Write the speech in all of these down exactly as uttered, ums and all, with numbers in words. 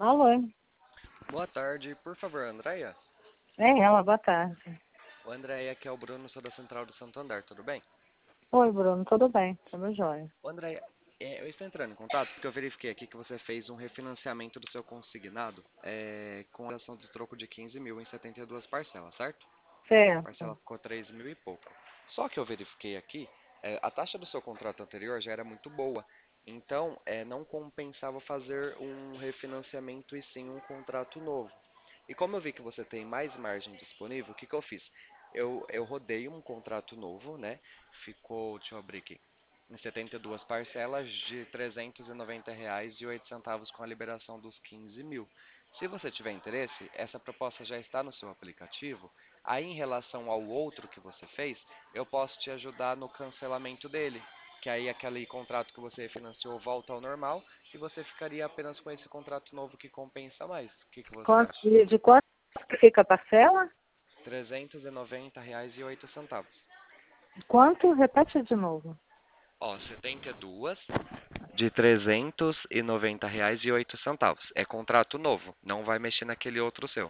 Alô, Boa tarde, por favor, Andréia. é ela, boa tarde. O Andréia, que é o Bruno, sou da Central do Santander, tudo bem? Oi, Bruno, tudo bem? Tudo jóia. O Andréia, é, eu estou entrando em contato porque eu verifiquei aqui que você fez um refinanciamento do seu consignado é, com a ação do troco de quinze mil em setenta e duas parcelas, certo? A parcela Certo. ficou três mil e pouco. Só que eu verifiquei aqui, é, a taxa do seu contrato anterior já era muito boa, então é, não compensava fazer um refinanciamento e sim um contrato novo. E como eu vi que você tem mais margem disponível, o que que eu fiz? Eu, eu rodei um contrato novo, né? Ficou, deixa eu abrir aqui, em setenta e duas parcelas de trezentos e noventa reais e oito centavos com a liberação dos quinze mil. Se você tiver interesse, essa proposta já está no seu aplicativo. Aí, em relação ao outro que você fez, eu posso te ajudar no cancelamento dele, que aí aquele contrato que você financiou volta ao normal e você ficaria apenas com esse contrato novo que compensa mais. O que que você Quanto, acha? de, de quanto que fica a parcela? trezentos e noventa reais e oito centavos. Quanto? Repete de novo. Ó, setenta e duas de trezentos e noventa reais e oito centavos. É contrato novo, não vai mexer naquele outro seu,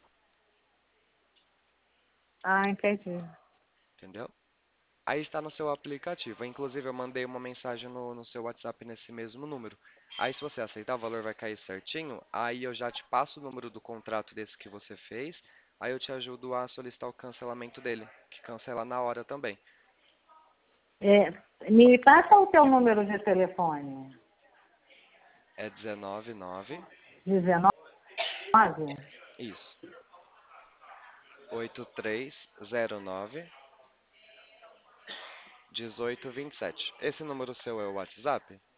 Ah, entendi. entendeu? Aí está no seu aplicativo. Inclusive, eu mandei uma mensagem no, no seu WhatsApp nesse mesmo número. Aí, se você aceitar, o valor vai cair certinho. Aí eu já te passo o número do contrato desse que você fez. Aí eu te ajudo a solicitar o cancelamento dele, que cancela na hora também. É, me passa o teu número de telefone. É dezenove nove, dezenove? isso, oito três zero nove, dezoito vinte e sete. Esse número seu é o WhatsApp?